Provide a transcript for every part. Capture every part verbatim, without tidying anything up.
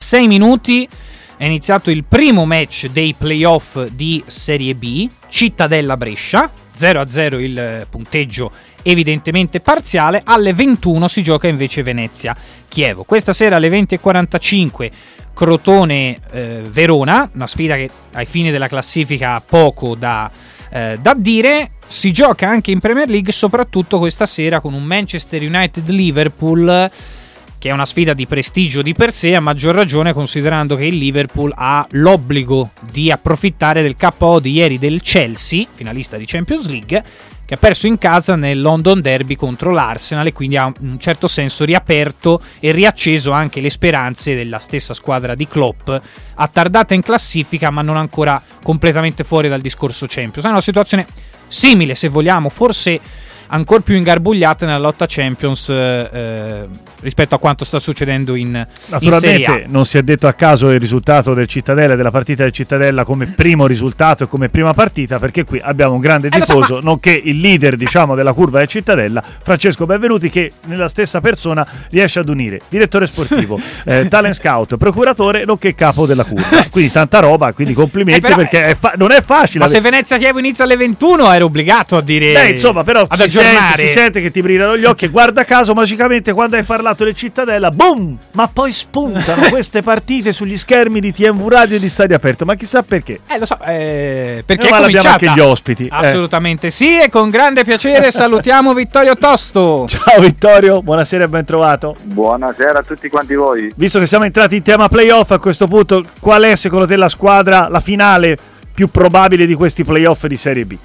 sei minuti è iniziato il primo match dei playoff di Serie B, Cittadella Brescia, zero a zero il punteggio evidentemente parziale. Alle ventuno si gioca invece Venezia Chievo. Questa sera alle venti e quarantacinque Crotone eh, Verona, una sfida che ai fini della classifica ha poco da, eh, da dire. Si gioca anche in Premier League, soprattutto questa sera con un Manchester United Liverpool, che è una sfida di prestigio di per sé, a maggior ragione considerando che il Liverpool ha l'obbligo di approfittare del K O di ieri del Chelsea, finalista di Champions League, che ha perso in casa nel London Derby contro l'Arsenal, e quindi ha in un certo senso riaperto e riacceso anche le speranze della stessa squadra di Klopp, attardata in classifica ma non ancora completamente fuori dal discorso Champions. È una situazione simile, se vogliamo, forse ancora più ingarbugliata nella lotta Champions eh, rispetto a quanto sta succedendo in, naturalmente in Serie A. Non si è detto a caso il risultato del Cittadella, della partita del Cittadella, come primo risultato e come prima partita, perché qui abbiamo un grande tifoso, eh, so, ma... nonché il leader, diciamo, della curva del Cittadella, Francesco Benvenuti, che nella stessa persona riesce ad unire direttore sportivo, eh, talent scout, procuratore, nonché capo della curva. Quindi tanta roba, quindi complimenti, eh, però, perché è fa- non è facile. Ma se Venezia Chievo inizia alle ventuno ero obbligato a dire, Beh, insomma, però ad si aggiornare. Sente, si sente che ti brillano gli occhi, e guarda caso magicamente quando hai parlato del Cittadella, boom, ma poi spuntano queste partite sugli schermi di T M V Radio e di Stadio Aperto, ma chissà perché. Eh lo so, eh, perché no, è cominciata. Abbiamo anche gli ospiti. Assolutamente eh. sì, e con grande piacere salutiamo Vittorio Tosto. Ciao Vittorio, buonasera e ben trovato. Buonasera a tutti quanti voi. Visto che siamo entrati in tema playoff, a questo punto qual è secondo te la squadra, la finale più probabile di questi playoff di Serie B?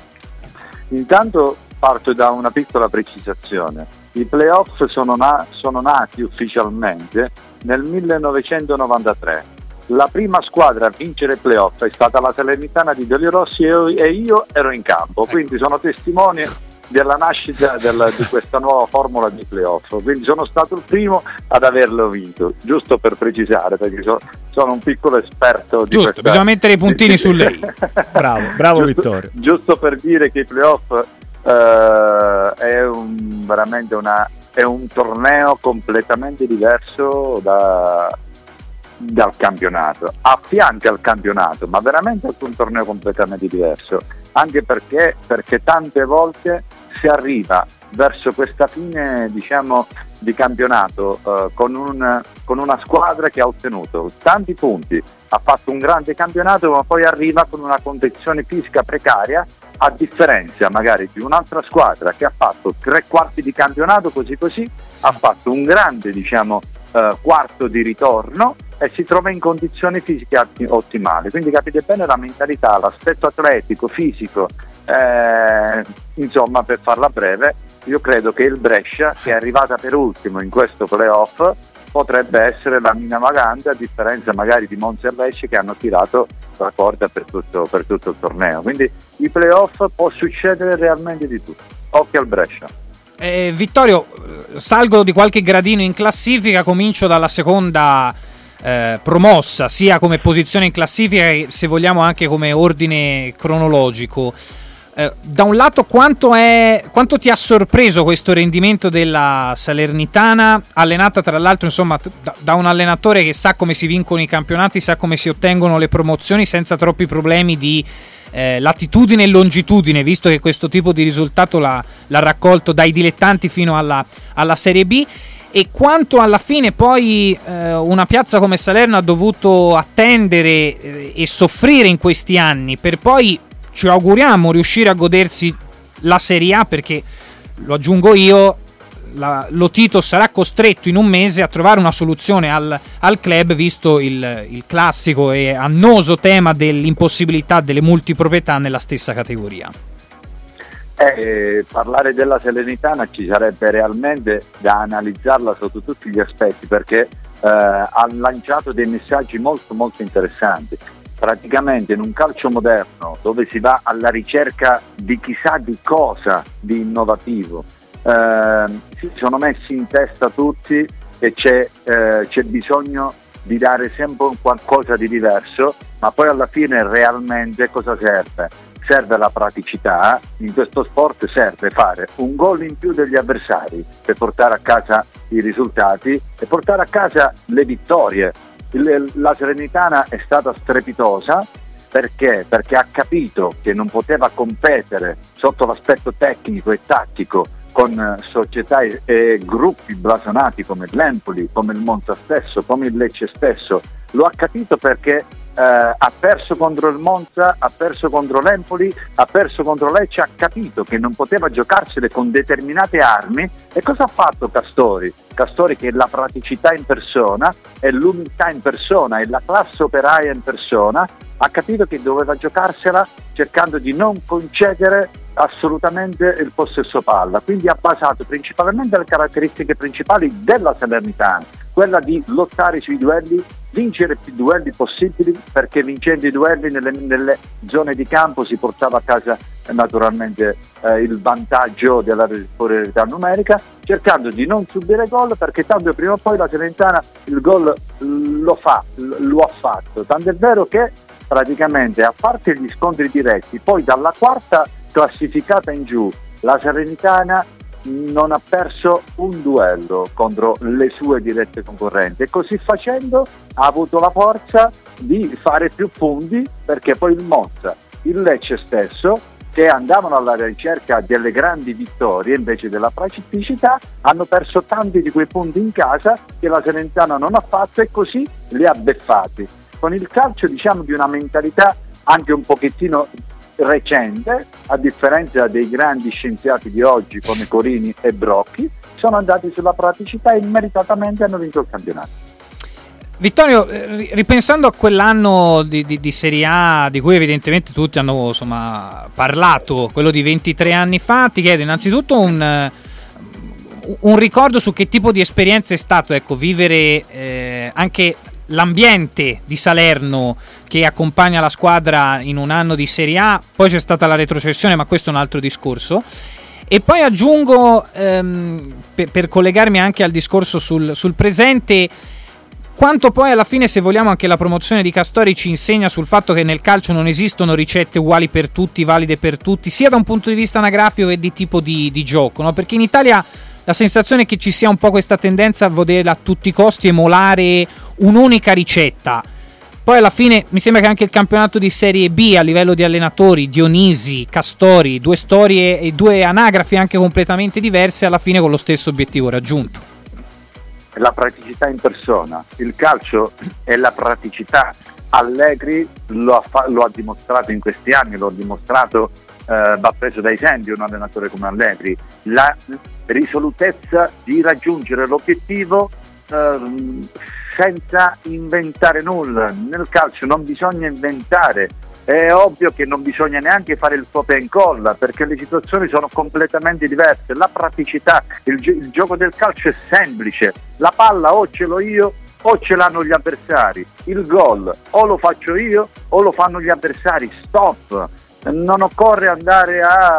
Intanto parto da una piccola precisazione. I playoff sono, na- sono nati ufficialmente nel millenovecentonovantatré. La prima squadra a vincere i playoff è stata la Salernitana di Delio Rossi e io, e io ero in campo, quindi sono testimone della nascita del, di questa nuova formula di playoff, quindi sono stato il primo ad averlo vinto, giusto per precisare, perché so, sono un piccolo esperto di giusto, questa... bisogna mettere i puntini su lei. Bravo, bravo giusto, Vittorio. Giusto per dire che i playoff Uh, è un, veramente una, è un torneo completamente diverso da, dal campionato, affianca al campionato, ma veramente è un torneo completamente diverso, anche perché, perché tante volte si arriva verso questa fine, diciamo, di campionato uh, con, un, con una squadra che ha ottenuto tanti punti, ha fatto un grande campionato, ma poi arriva con una condizione fisica precaria, a differenza magari di un'altra squadra che ha fatto tre quarti di campionato così così, ha fatto un grande, diciamo, uh, quarto di ritorno e si trova in condizioni fisiche ottimali. Quindi capite bene la mentalità, l'aspetto atletico, fisico, eh, insomma, per farla breve, io credo che il Brescia, che è arrivata per ultimo in questo playoff, potrebbe essere la mina vagante, a differenza magari di Monza e Lecce, che hanno tirato la corda per tutto, per tutto il torneo. Quindi i playoff può succedere realmente di tutto. Occhio al Brescia. Eh, Vittorio, salgo di qualche gradino in classifica, comincio dalla seconda eh, promossa, sia come posizione in classifica che, se vogliamo, anche come ordine cronologico. Eh, da un lato, quanto, è, quanto ti ha sorpreso questo rendimento della Salernitana, allenata tra l'altro, insomma, da, da un allenatore che sa come si vincono i campionati, sa come si ottengono le promozioni senza troppi problemi di eh, latitudine e longitudine, visto che questo tipo di risultato l'ha, l'ha raccolto dai dilettanti fino alla, alla Serie B, e quanto alla fine poi eh, una piazza come Salerno ha dovuto attendere eh, e soffrire in questi anni per poi, ci auguriamo, riuscire a godersi la Serie A, perché, lo aggiungo io, la, lo Tito sarà costretto in un mese a trovare una soluzione al, al club, visto il, il classico e annoso tema dell'impossibilità delle multiproprietà nella stessa categoria. Eh, parlare della Salernitana ci sarebbe realmente da analizzarla sotto tutti gli aspetti, perché eh, ha lanciato dei messaggi molto molto interessanti. Praticamente in un calcio moderno, dove si va alla ricerca di chissà di cosa di innovativo, eh, si sono messi in testa tutti che c'è, eh, c'è bisogno di dare sempre qualcosa di diverso, ma poi alla fine realmente cosa serve? Serve la praticità. In questo sport serve fare un gol in più degli avversari per portare a casa i risultati e portare a casa le vittorie. Il, la Salernitana è stata strepitosa. Perché? Perché ha capito che non poteva competere sotto l'aspetto tecnico e tattico con società e, e gruppi blasonati come l'Empoli, come il Monza stesso, come il Lecce stesso. Lo ha capito perché eh, ha perso contro il Monza, ha perso contro l'Empoli, ha perso contro Lecce, ha capito che non poteva giocarsele con determinate armi. E cosa ha fatto Castori? Castori, che è la praticità in persona, è l'umiltà in persona, è la classe operaia in persona, ha capito che doveva giocarsela cercando di non concedere assolutamente il possesso palla, quindi ha basato principalmente le caratteristiche principali della Salernitana, quella di lottare sui duelli, vincere più duelli possibili, perché vincendo i duelli nelle, nelle zone di campo si portava a casa eh, naturalmente eh, il vantaggio della superiorità numerica, cercando di non subire gol, perché tanto prima o poi la Salernitana il gol lo fa, lo ha fatto, tanto è vero che praticamente, a parte gli scontri diretti, poi dalla quarta classificata in giù la Salernitana non ha perso un duello contro le sue dirette concorrenti, e così facendo ha avuto la forza di fare più punti, perché poi il Monza, il Lecce stesso, che andavano alla ricerca delle grandi vittorie invece della praticità, hanno perso tanti di quei punti in casa che la Salernitana non ha fatto, e così li ha beffati. Con il calcio, diciamo, di una mentalità anche un pochettino recente, a differenza dei grandi scienziati di oggi come Corini e Brocchi, sono andati sulla praticità e meritatamente hanno vinto il campionato. Vittorio, ripensando a quell'anno di, di, di Serie A di cui evidentemente tutti hanno insomma parlato, quello di ventitré anni fa, ti chiedo innanzitutto un, un ricordo su che tipo di esperienza è stato, ecco, vivere eh, anche l'ambiente di Salerno che accompagna la squadra in un anno di Serie A. Poi c'è stata la retrocessione, ma questo è un altro discorso. E poi aggiungo, ehm, per, per collegarmi anche al discorso sul, sul presente, quanto poi alla fine, se vogliamo, anche la promozione di Castori ci insegna sul fatto che nel calcio non esistono ricette uguali per tutti, valide per tutti, sia da un punto di vista anagrafico che di tipo di, di gioco, no? Perché in Italia la sensazione è che ci sia un po' questa tendenza a voler a tutti i costi emulare un'unica ricetta. Poi alla fine mi sembra che anche il campionato di Serie B a livello di allenatori, Dionisi, Castori, due storie e due anagrafi anche completamente diverse, alla fine con lo stesso obiettivo raggiunto. La praticità in persona, il calcio è la praticità. Allegri lo ha, fa- lo ha dimostrato in questi anni, lo ha dimostrato, eh, va preso da esempio un allenatore come Allegri, la risolutezza di raggiungere l'obiettivo eh, senza inventare nulla. Nel calcio non bisogna inventare, è ovvio che non bisogna neanche fare il copia e incolla, perché le situazioni sono completamente diverse. La praticità, il, gi- il gioco del calcio è semplice, la palla o ce l'ho io o ce l'hanno gli avversari, il gol o lo faccio io o lo fanno gli avversari, stop. Non occorre andare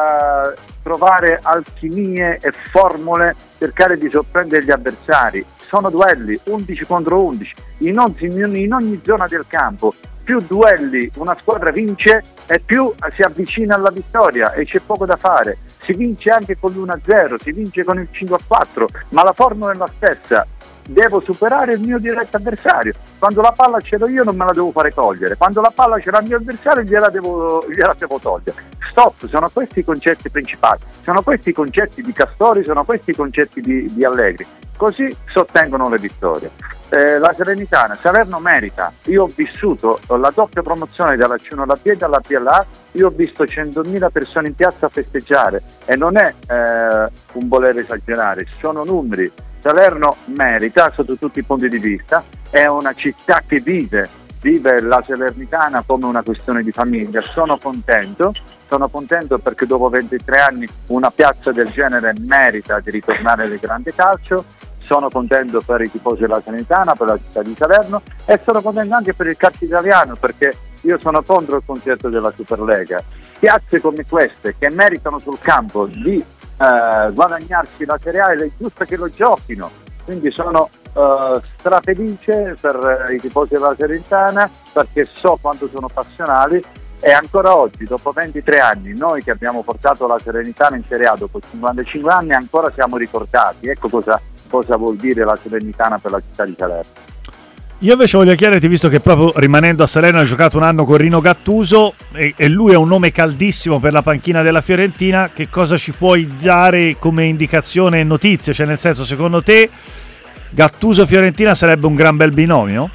a trovare alchimie e formule, cercare di sorprendere gli avversari. Sono duelli undici contro undici in ogni, in ogni zona del campo. Più duelli una squadra vince e più si avvicina alla vittoria, e c'è poco da fare. Si vince anche con l'uno a zero, si vince con il cinque a quattro, ma la formula è la stessa. Devo superare il mio diretto avversario. Quando la palla ce l'ho io non me la devo fare togliere, quando la palla ce l'ha il mio avversario gliela devo, gliela devo togliere. Stop, sono questi i concetti principali, sono questi i concetti di Castori, sono questi i concetti di, di Allegri. Così si ottengono le vittorie. Eh, la Salernitana, Salerno merita. Io ho vissuto la doppia promozione dalla C uno alla B e dalla B alla A, io ho visto centomila persone in piazza a festeggiare, e non è eh, un voler esagerare, sono numeri. Salerno merita sotto tutti i punti di vista, è una città che vive, vive la Salernitana come una questione di famiglia. Sono contento, sono contento perché dopo ventitré anni una piazza del genere merita di ritornare nel grande calcio. Sono contento per i tifosi della Salernitana, per la città di Salerno, e sono contento anche per il calcio italiano, perché io sono contro il concetto della Superlega. Piazze come queste, che meritano sul campo di eh, guadagnarsi la Serie A, è giusto che lo giochino. Quindi sono eh, strafelice per i tifosi della Salernitana, perché so quanto sono passionali, e ancora oggi, dopo ventitré anni, noi che abbiamo portato la Salernitana in Serie A dopo cinquantacinque anni, ancora siamo ricordati. Ecco cosa cosa vuol dire la Salernitana per la città di Salerno. Io invece voglio chiederti, visto che proprio rimanendo a Salerno hai giocato un anno con Rino Gattuso e, e lui è un nome caldissimo per la panchina della Fiorentina, che cosa ci puoi dare come indicazione e notizie? Cioè, nel senso, secondo te Gattuso-Fiorentina sarebbe un gran bel binomio?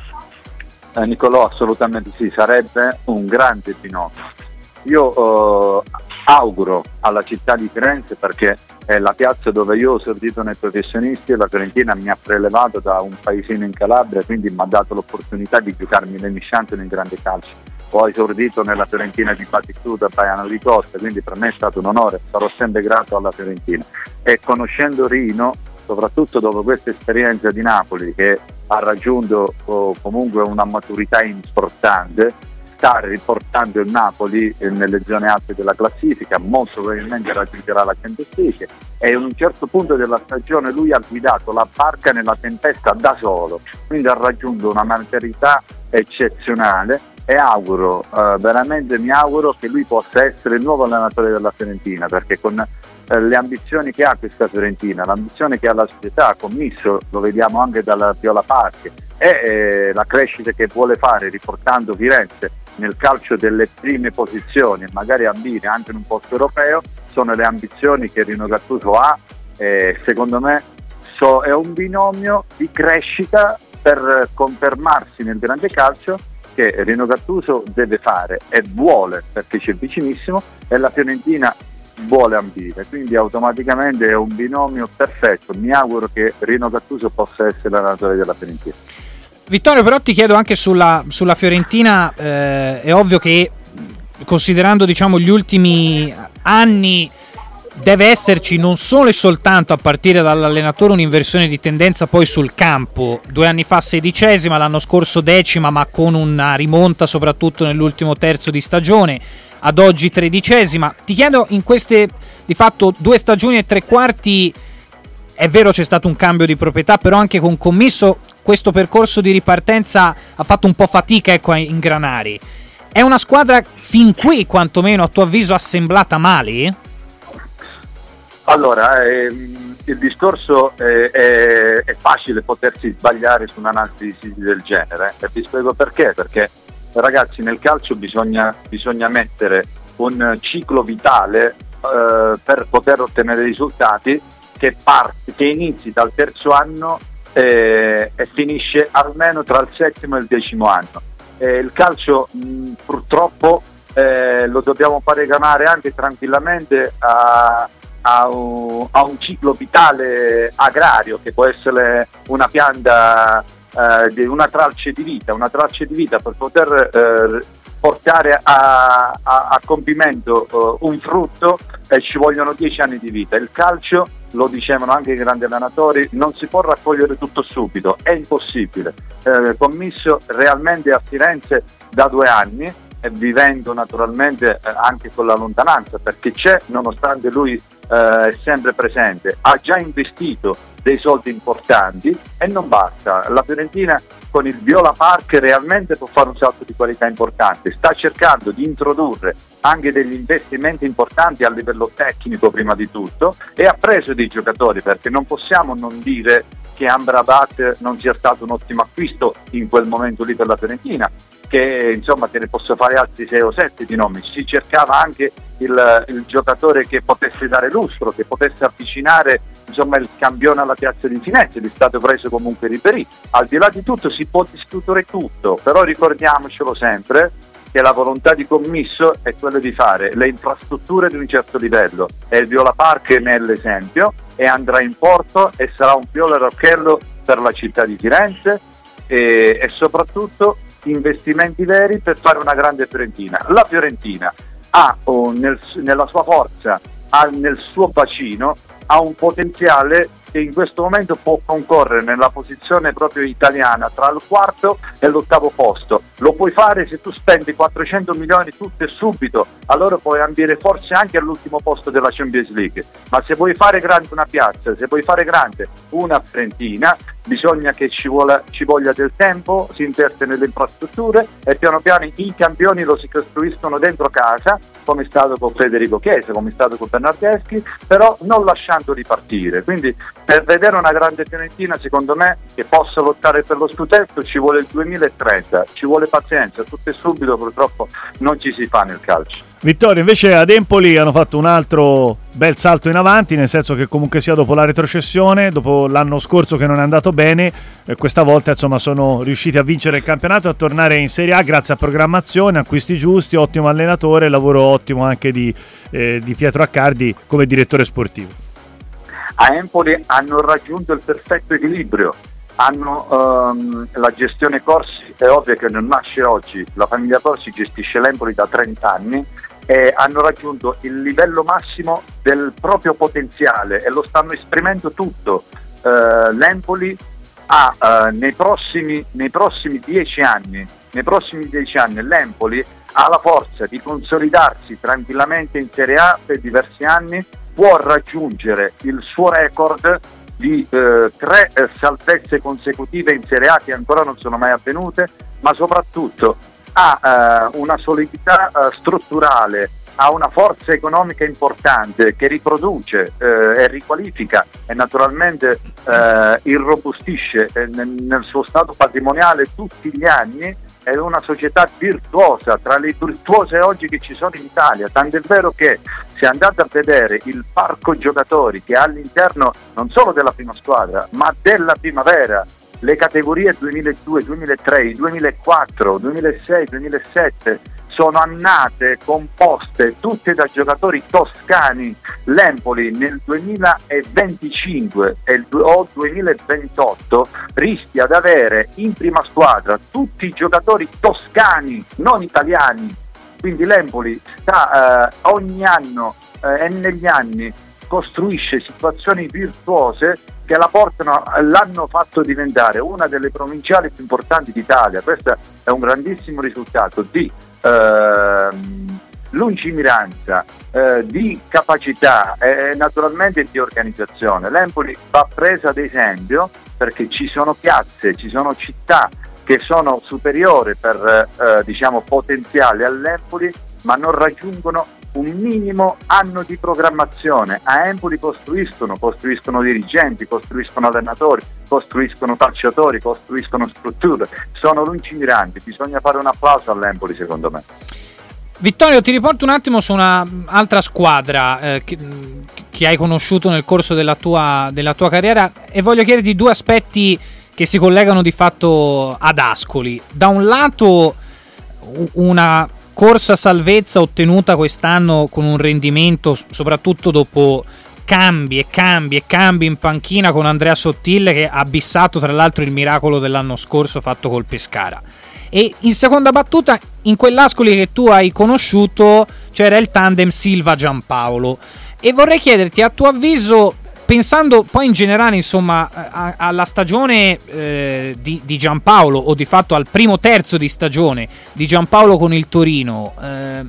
Eh, Nicolò, assolutamente sì, sarebbe un grande binomio. Io eh, auguro alla città di Firenze, perché è la piazza dove io ho esordito nei professionisti, e la Fiorentina mi ha prelevato da un paesino in Calabria, quindi mi ha dato l'opportunità di giocarmi le misciante nel grande calcio. Ho esordito nella Fiorentina di Battistuta, Baiano di Costa, quindi per me è stato un onore, sarò sempre grato alla Fiorentina. E conoscendo Rino, soprattutto dopo questa esperienza di Napoli, che ha raggiunto oh, comunque una maturità importante, sta riportando il Napoli nelle zone alte della classifica, molto probabilmente raggiungerà la Champions League, e in un certo punto della stagione lui ha guidato la barca nella tempesta da solo, quindi ha raggiunto una maturità eccezionale, e auguro, eh, veramente mi auguro che lui possa essere il nuovo allenatore della Fiorentina, perché con eh, le ambizioni che ha questa Fiorentina, l'ambizione che ha la società, commisso, lo vediamo anche dalla Viola Park, e eh, la crescita che vuole fare riportando Firenze nel calcio delle prime posizioni e magari ambire anche in un posto europeo, sono le ambizioni che Rino Gattuso ha, e secondo me so, è un binomio di crescita per confermarsi nel grande calcio che Rino Gattuso deve fare e vuole, perché c'è vicinissimo, e la Fiorentina vuole ambire, quindi automaticamente è un binomio perfetto. Mi auguro che Rino Gattuso possa essere l'allenatore della Fiorentina. Vittorio, però ti chiedo anche sulla, sulla Fiorentina, eh, è ovvio che considerando diciamo gli ultimi anni deve esserci non solo e soltanto a partire dall'allenatore un'inversione di tendenza poi sul campo. Due anni fa sedicesima, l'anno scorso decima, ma con una rimonta soprattutto nell'ultimo terzo di stagione, ad oggi tredicesima. Ti chiedo, in queste di fatto due stagioni e tre quarti, è vero c'è stato un cambio di proprietà, però anche con Commisso questo percorso di ripartenza ha fatto un po' fatica, ecco, a ingranare. È una squadra fin qui quantomeno a tuo avviso assemblata male? Allora, ehm, il discorso è, è, è facile potersi sbagliare su un'analisi del genere, e vi spiego perché. Perché ragazzi, nel calcio bisogna, bisogna mettere un ciclo vitale eh, per poter ottenere risultati che, parte, che inizi dal terzo anno eh, e finisce almeno tra il settimo e il decimo anno. Eh, il calcio mh, purtroppo eh, lo dobbiamo paragonare anche tranquillamente a A un, a un ciclo vitale agrario, che può essere una pianta, eh, di una tralce di vita, una tralce di vita per poter eh, portare a, a, a compimento eh, un frutto, eh, ci vogliono dieci anni di vita. Il calcio, lo dicevano anche i grandi allenatori, non si può raccogliere tutto subito, è impossibile. Eh, Commisso realmente a Firenze da due anni, e vivendo naturalmente eh, anche con la lontananza, perché c'è, nonostante lui eh, è sempre presente, ha già investito dei soldi importanti e non basta. La Fiorentina con il Viola Park realmente può fare un salto di qualità importante, sta cercando di introdurre anche degli investimenti importanti a livello tecnico prima di tutto, e ha preso dei giocatori, perché non possiamo non dire che Amrabat non sia stato un ottimo acquisto in quel momento lì per la Fiorentina, che insomma te ne posso fare altri sei o sette di nomi. Si cercava anche il, il giocatore che potesse dare lustro, che potesse avvicinare insomma il campione alla piazza di Firenze, ed è stato preso comunque Ribéry. Al di là di tutto si può discutere tutto, però ricordiamocelo sempre che la volontà di Commisso è quella di fare le infrastrutture di un certo livello, e il Viola Park ne è l'esempio, e andrà in porto e sarà un fiore all'occhiello per la città di Firenze, e, e soprattutto investimenti veri per fare una grande Fiorentina. La Fiorentina ha oh, nel, nella sua forza, ha nel suo bacino, ha un potenziale che in questo momento può concorrere nella posizione proprio italiana tra il quarto e l'ottavo posto. Lo puoi fare se tu spendi quattrocento milioni tutto e subito, allora puoi ambire forse anche all'ultimo posto della Champions League, ma se vuoi fare grande una piazza, se vuoi fare grande una Fiorentina, bisogna che ci, vuole, ci voglia del tempo, si investe nelle infrastrutture e piano piano i campioni lo si costruiscono dentro casa, come è stato con Federico Chiesa, come è stato con Bernardeschi, però non lasciandoli partire. Quindi per vedere una grande Fiorentina, secondo me, che possa lottare per lo scudetto ci vuole il duemilatrenta, ci vuole pazienza, tutto e subito purtroppo non ci si fa nel calcio. Vittorio, invece ad Empoli hanno fatto un altro bel salto in avanti, nel senso che comunque sia dopo la retrocessione, dopo l'anno scorso che non è andato bene, eh, questa volta insomma sono riusciti a vincere il campionato e a tornare in Serie A grazie a programmazione, acquisti giusti, ottimo allenatore, lavoro ottimo anche di, eh, di Pietro Accardi come direttore sportivo. A Empoli hanno raggiunto il perfetto equilibrio. Hanno um, la gestione Corsi, è ovvio che non nasce oggi, la famiglia Corsi gestisce l'Empoli da trenta anni e hanno raggiunto il livello massimo del proprio potenziale e lo stanno esprimendo tutto. Uh, L'Empoli ha uh, nei prossimi nei prossimi dieci anni, nei prossimi dieci anni l'Empoli ha la forza di consolidarsi tranquillamente in Serie A per diversi anni, può raggiungere il suo record di eh, tre eh, salvezze consecutive in Serie A che ancora non sono mai avvenute, ma soprattutto ha eh, una solidità eh, strutturale, ha una forza economica importante che riproduce eh, e riqualifica e naturalmente eh, irrobustisce eh, nel, nel suo stato patrimoniale tutti gli anni. È una società virtuosa, tra le virtuose oggi che ci sono in Italia, tant'è vero che se andate a vedere il parco giocatori che ha all'interno non solo della prima squadra ma della primavera, le categorie duemiladue, duemilatré, duemilaquattro, duemilasei, duemilasette sono annate, composte tutte da giocatori toscani. L'Empoli nel duemilaventicinque e il, o duemilaventotto rischia di avere in prima squadra tutti i giocatori toscani, non italiani. Quindi l'Empoli sta eh, ogni anno eh, e negli anni costruisce situazioni virtuose che la portano, l'hanno fatto diventare una delle provinciali più importanti d'Italia. Questo è un grandissimo risultato di eh, lungimiranza, eh, di capacità e naturalmente di organizzazione. L'Empoli va presa ad esempio perché ci sono piazze, ci sono città che sono superiori per eh, diciamo potenziale all'Empoli, ma non raggiungono un minimo anno di programmazione. A Empoli costruiscono, costruiscono dirigenti, costruiscono allenatori, costruiscono calciatori, costruiscono strutture, sono lungimiranti. Bisogna fare un applauso all'Empoli, secondo me. Vittorio, ti riporto un attimo su un'altra squadra eh, che, che hai conosciuto nel corso della tua, della tua carriera e voglio chiederti due aspetti che si collegano di fatto ad Ascoli. Da un lato una corsa salvezza ottenuta quest'anno con un rendimento, soprattutto dopo cambi e cambi e cambi in panchina con Andrea Sottile, che ha abbissato tra l'altro il miracolo dell'anno scorso fatto col Pescara. E in seconda battuta, in quell'Ascoli che tu hai conosciuto c'era il tandem Silva-Giampaolo, e vorrei chiederti, a tuo avviso, pensando poi in generale insomma a, alla stagione eh, di, di Giampaolo, o di fatto al primo terzo di stagione di Giampaolo con il Torino, eh,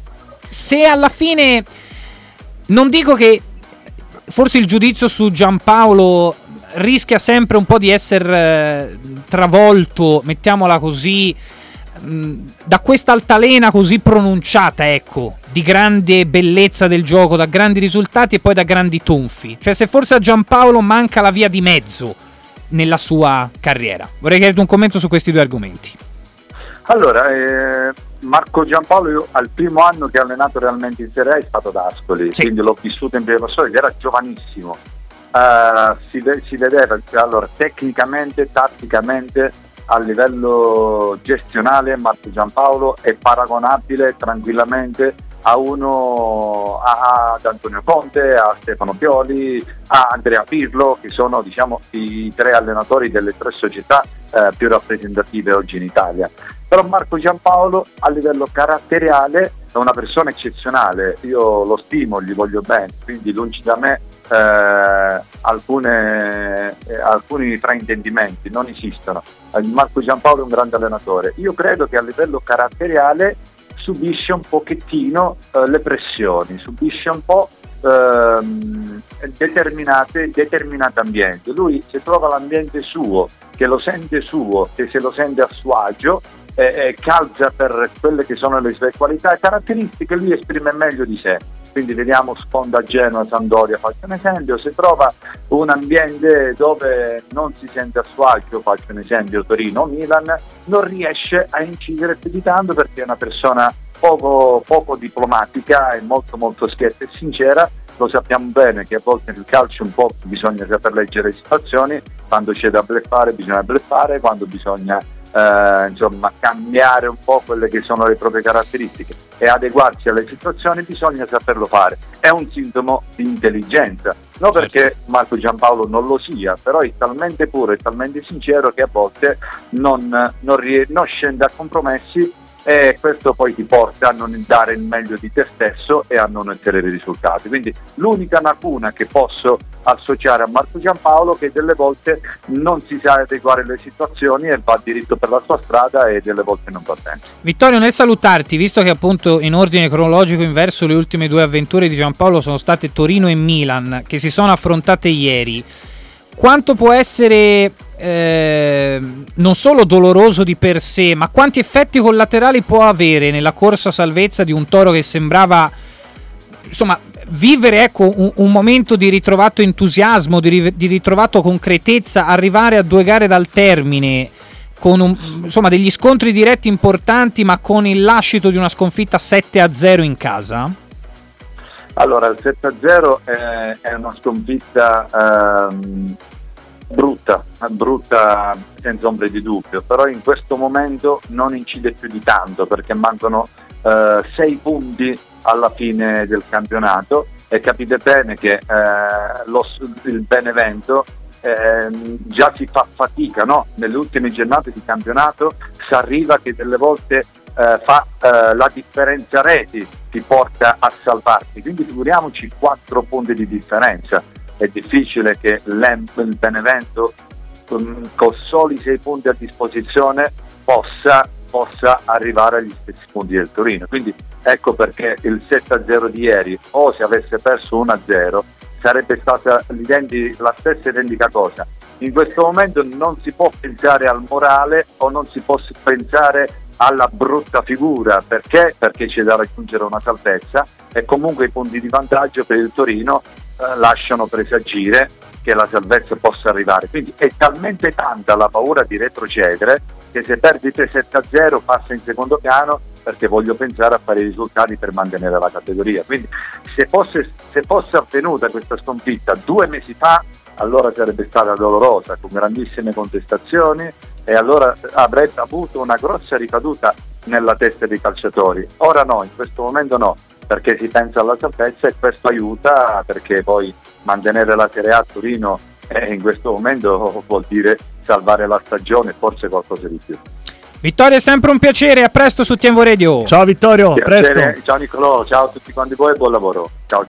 se alla fine, non dico che forse il giudizio su Giampaolo rischia sempre un po' di essere travolto, mettiamola così, mh, da questa altalena così pronunciata, ecco, di grande bellezza del gioco, da grandi risultati e poi da grandi tonfi. Cioè, se forse a Giampaolo manca la via di mezzo nella sua carriera. Vorrei chiederti un commento su questi due argomenti. Allora, eh, Marco Giampaolo, io al primo anno che ha allenato realmente in Serie A è stato ad Ascoli, sì. Quindi l'ho vissuto in prima persona, era giovanissimo. Uh, si, si vedeva, allora, tecnicamente, tatticamente, a livello gestionale Marco Giampaolo è paragonabile tranquillamente a uno a, ad Antonio Conte, a Stefano Pioli, a Andrea Pirlo, che sono diciamo i tre allenatori delle tre società eh, più rappresentative oggi in Italia. Però Marco Giampaolo a livello caratteriale è una persona eccezionale, io lo stimo, gli voglio bene, quindi lungi da me eh, alcune, eh, alcuni fraintendimenti, non esistono. Eh, Marco Giampaolo è un grande allenatore. Io credo che a livello caratteriale subisce un pochettino eh, le pressioni, subisce un po' ehm, determinate, determinate ambienti. Lui se trova l'ambiente suo, che lo sente suo, che se lo sente a suo agio, eh, eh, calza per quelle che sono le sue qualità e caratteristiche, lui esprime meglio di sé. Quindi vediamo Sponda Genoa, Sampdoria, faccio un esempio. Se trova un ambiente dove non si sente a suo agio, faccio un esempio Torino, Milan, non riesce a incidere più di tanto perché è una persona poco, poco diplomatica e molto molto schietta e sincera. Lo sappiamo bene che a volte nel calcio un po' bisogna saper leggere le situazioni, quando c'è da bluffare bisogna bluffare, quando bisogna eh, insomma cambiare un po' quelle che sono le proprie caratteristiche e adeguarsi alle situazioni, bisogna saperlo fare. È un sintomo di intelligenza, non perché Marco Giampaolo non lo sia, però è talmente puro e talmente sincero che a volte non, non, rie- non scende a compromessi, e questo poi ti porta a non dare il meglio di te stesso e a non ottenere i risultati. Quindi l'unica lacuna che posso associare a Marco Giampaolo è che delle volte non si sa adeguare le situazioni e va diritto per la sua strada e delle volte non va bene. Vittorio, nel salutarti, visto che appunto in ordine cronologico inverso le ultime due avventure di Giampaolo sono state Torino e Milan, che si sono affrontate ieri, quanto può essere eh, non solo doloroso di per sé, ma quanti effetti collaterali può avere nella corsa salvezza di un Toro che sembrava, insomma, vivere ecco un, un momento di ritrovato entusiasmo, di, di ritrovato concretezza, arrivare a due gare dal termine con un, insomma degli scontri diretti importanti, ma con il lascito di una sconfitta sette a zero in casa? Allora, il sette a zero è, è una sconfitta ehm, brutta, brutta senza ombra di dubbio, però in questo momento non incide più di tanto perché mancano eh, sei punti alla fine del campionato e capite bene che eh, lo, il Benevento eh, già si fa fatica, no? Nelle ultime giornate di campionato si arriva che delle volte eh, fa eh, la differenza reti, ti porta a salvarti, quindi figuriamoci quattro punti di differenza. È difficile che il Benevento con, con soli sei punti a disposizione possa, possa arrivare agli stessi punti del Torino, quindi ecco perché il sette a zero di ieri, o se avesse perso uno a zero, sarebbe stata la stessa identica cosa. In questo momento non si può pensare al morale o non si può pensare alla brutta figura, perché? Perché c'è da raggiungere una salvezza e comunque i punti di vantaggio per il Torino eh, lasciano presagire che la salvezza possa arrivare, quindi è talmente tanta la paura di retrocedere che se perdi tre sette a zero passa in secondo piano, perché voglio pensare a fare i risultati per mantenere la categoria. Quindi se fosse, se fosse avvenuta questa sconfitta due mesi fa, allora sarebbe stata dolorosa, con grandissime contestazioni, e allora avrebbe avuto una grossa ricaduta nella testa dei calciatori. Ora no, in questo momento no, perché si pensa alla salvezza e questo aiuta, perché poi mantenere la Serie A a Torino eh, in questo momento vuol dire salvare la stagione e forse qualcosa di più. Vittorio, è sempre un piacere, a presto su Tiemvo Radio. Ciao Vittorio, a presto. Ciao Nicolò, ciao a tutti quanti voi e buon lavoro. Ciao.